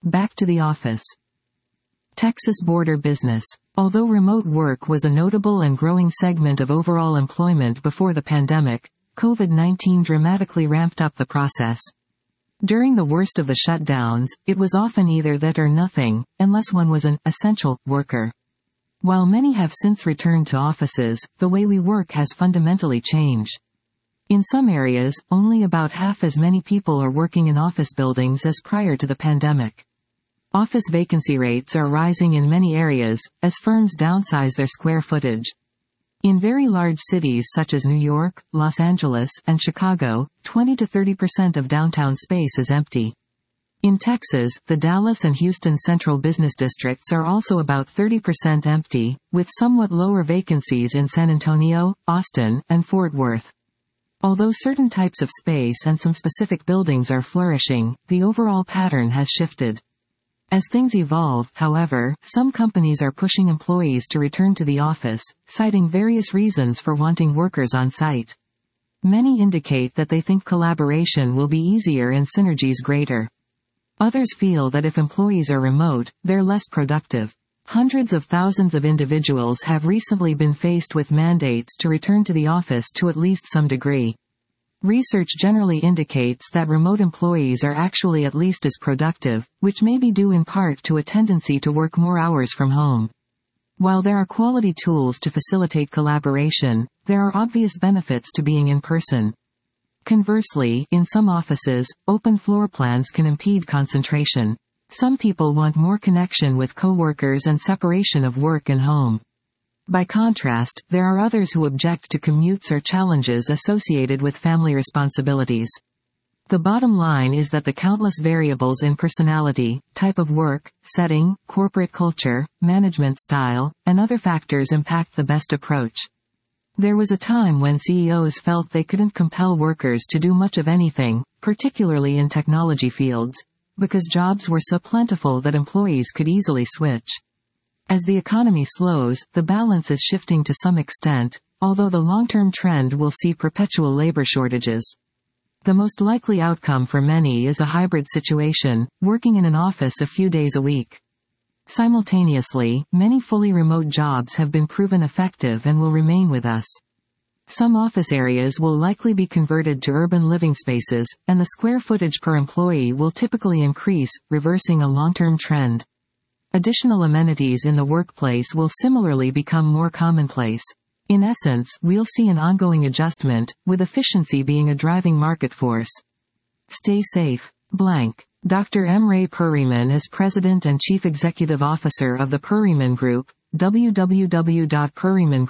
Back to the office. Texas border business. Although remote work was a notable and growing segment of overall employment before the pandemic, COVID-19 dramatically ramped up the process. During the worst of the shutdowns, it was often either that or nothing, unless one was an essential worker. While many have since returned to offices, the way we work has fundamentally changed. In some areas, only about half as many people are working in office buildings as prior to the pandemic. Office vacancy rates are rising in many areas, as firms downsize their square footage. In very large cities such as New York, Los Angeles, and Chicago, 20 to 30% of downtown space is empty. In Texas, the Dallas and Houston central business districts are also about 30% empty, with somewhat lower vacancies in San Antonio, Austin, and Fort Worth. Although certain types of space and some specific buildings are flourishing, the overall pattern has shifted. As things evolve, however, some companies are pushing employees to return to the office, citing various reasons for wanting workers on site. Many indicate that they think collaboration will be easier and synergies greater. Others feel that if employees are remote, they're less productive. Hundreds of thousands of individuals have recently been faced with mandates to return to the office to at least some degree. Research generally indicates that remote employees are actually at least as productive, which may be due in part to a tendency to work more hours from home. While there are quality tools to facilitate collaboration, there are obvious benefits to being in person. Conversely, in some offices, open floor plans can impede concentration. Some people want more connection with coworkers and separation of work and home. By contrast, there are others who object to commutes or challenges associated with family responsibilities. The bottom line is that the countless variables in personality, type of work, setting, corporate culture, management style, and other factors impact the best approach. There was a time when CEOs felt they couldn't compel workers to do much of anything, particularly in technology fields, because jobs were so plentiful that employees could easily switch. As the economy slows, the balance is shifting to some extent, although the long-term trend will see perpetual labor shortages. The most likely outcome for many is a hybrid situation, working in an office a few days a week. Simultaneously, many fully remote jobs have been proven effective and will remain with us. Some office areas will likely be converted to urban living spaces, and the square footage per employee will typically increase, reversing a long-term trend. Additional amenities in the workplace will similarly become more commonplace. In essence, we'll see an ongoing adjustment, with efficiency being a driving market force. Stay safe. Dr. M. Ray Perryman is President and Chief Executive Officer of the Perryman Group,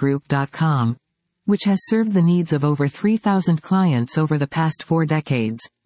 www.perrymangroup.com, which has served the needs of over 3,000 clients over the past 4 decades.